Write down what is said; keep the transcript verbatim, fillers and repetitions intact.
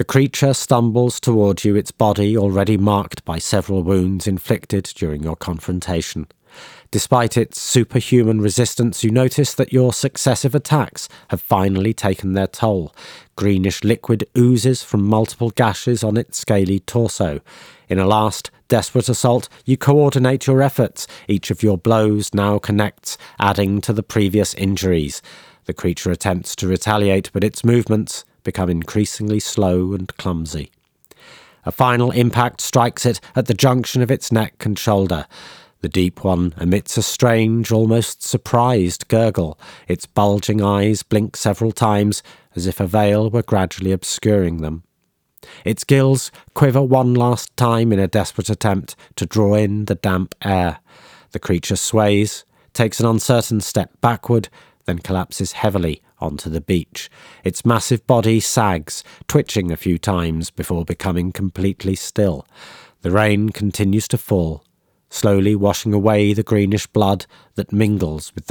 The creature stumbles toward you, its body already marked by several wounds inflicted during your confrontation. Despite its superhuman resistance, you notice that your successive attacks have finally taken their toll. Greenish liquid oozes from multiple gashes on its scaly torso. In a last, desperate assault, you coordinate your efforts. Each of your blows now connects, adding to the previous injuries. The creature attempts to retaliate, but its movements become increasingly slow and clumsy. A final impact strikes it at the junction of its neck and shoulder. The deep one emits a strange, almost surprised gurgle. Its bulging eyes blink several times, as if a veil were gradually obscuring them. Its gills quiver one last time in a desperate attempt to draw in the damp air. The creature sways, takes an uncertain step backward, then collapses heavily onto the beach. Its massive body sags, twitching a few times before becoming completely still. The rain continues to fall, slowly washing away the greenish blood that mingles with the